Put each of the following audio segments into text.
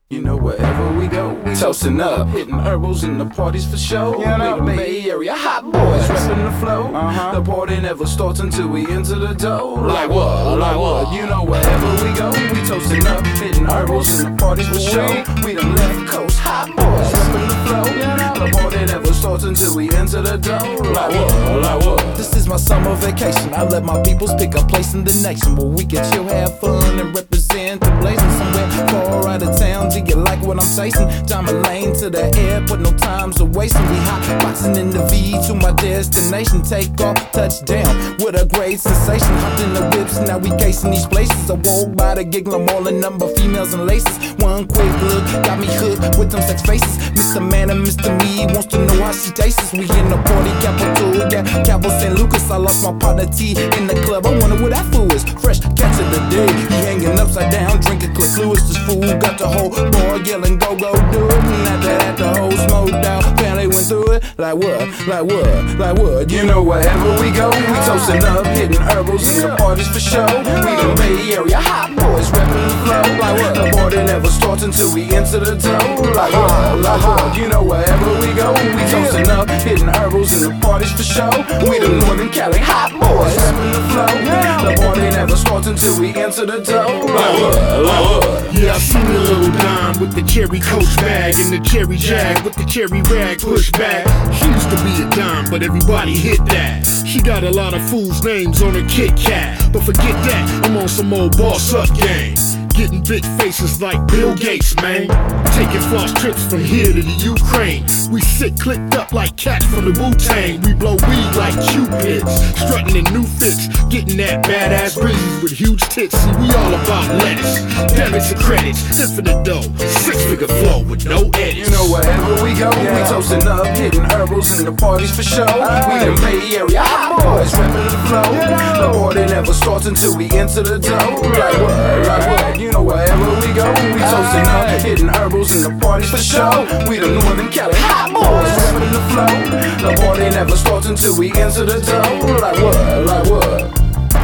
You know wherever we go, we toasting up, hitting herbals in the parties for show. You know, the Bay Area hot boys repping the flow. The party never starts until we enter the dough. Like what? Like what? You know wherever we go, we toasting up, hitting herbals in the parties for show. We the left coast hot boys repping the flow. The party never starts until we enter the dough. Like what? Like what? This is my summer vacation. I let my peoples pick a place in the nation where we can chill, have fun, and represent the blazing somewhere far out of town. Do you like what I'm tasting? Diamond Lane to the airport, no time's a wasting. We hot boxing in the V to my destination. Take off, touchdown with a great sensation. Hopped in the whips, now we casing these places. I walk by the giggle, I'm all in number, females and laces. One quick look got me hooked with them sex faces. Mr. Man and Mr. Me wants to know how she tastes. We in the party capital, yeah, Cabo San Lucas. I lost my partner T in the club. I wonder what that fool is. Fresh catch of the day. He hanging upside down, drinking Cliff Lewis. This fool got the whole bar yelling, go, go, do it. And after that, the whole smoked out. Family went through it. Like what? Like what? Like what? You know wherever we go, we toasting up, hitting herbals in the parties for show. We the Bay Area hot boys repping the flow. Like what? The party never starts until we enter the dough. Like what? Like what? You know wherever we go, we toasting up, hitting herbals in the parties for show. We the Northern Cali hot boys repping the flow. The party never starts until we enter the dough. Like what? Like what? Yeah, I seen the little dime with the cherry coach bag and the cherry jag with the cherry rag push back. She used to be a dime, but everybody hit that. She got a lot of fools' names on her Kit Kat, but forget that, I'm on some old boss up game. Getting big faces like Bill Gates, man. Taking floss trips from here to the Ukraine. We sit clicked up like cats from the Wu-Tang. We blow weed like Cupids, strutting in new fits, getting that badass breezes with huge tits. See, we all about lettuce, debits and credits, infinite dough, six-figure flow with no edits. You know wherever we go, we toasting up, hitting herbals in the parties for show. We the Bay Area hot boys repping the flow. The party never starts until we enter the dough. Like what? Like what? You know wherever we go, we toasting up, hitting herbals in the parties for show. We the Northern Cali hot boys repping the flow. The party never starts until we enter the dough. Like what? Like what?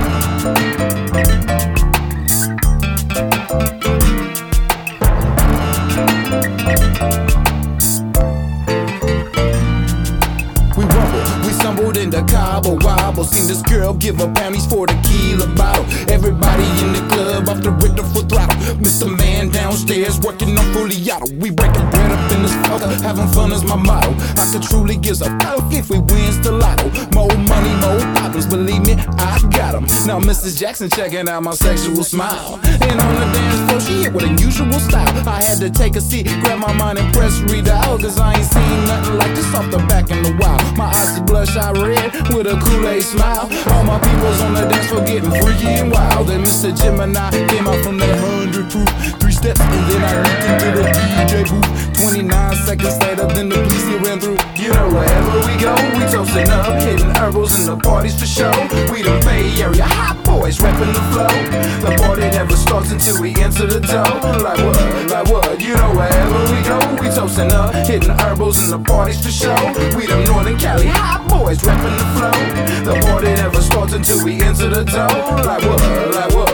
Into Cabo Wobble, seen this girl give her panties for tequila bottle. Everybody in the club off the rhythm for throttle. Mr. Man downstairs working on Fuliato. We breaking bread up in this fucker, having fun is my motto. I could truly give a fuck if we wins the lotto. More money, more problems, believe me, I got them. Now Mrs. Jackson checking out my sexual smile. And on the dance floor, she hit with unusual style. I had to take a seat, grab my mind and press redial, cause I ain't seen nothing like this off the back in a while. My eyes blush, I red with a Kool-Aid smile. All my people's on the dance floor getting freaky and wild. Then Mr. Gemini came out from that 100 proof. 3 steps and then I leaped into the DJ booth. 29 seconds later, then the police ran through. You know wherever we go, we toasting up, hitting herbals in the parties for show. We the Bay Area hot boys repping the flow. The party never starts until we enter the dough. Like what? Like what? You know wherever we go, we toasting up, hitting herbals in the parties for show. We the Northern Cali hot boys repping the flow. The party never starts until we enter the dough. Like what? Like what?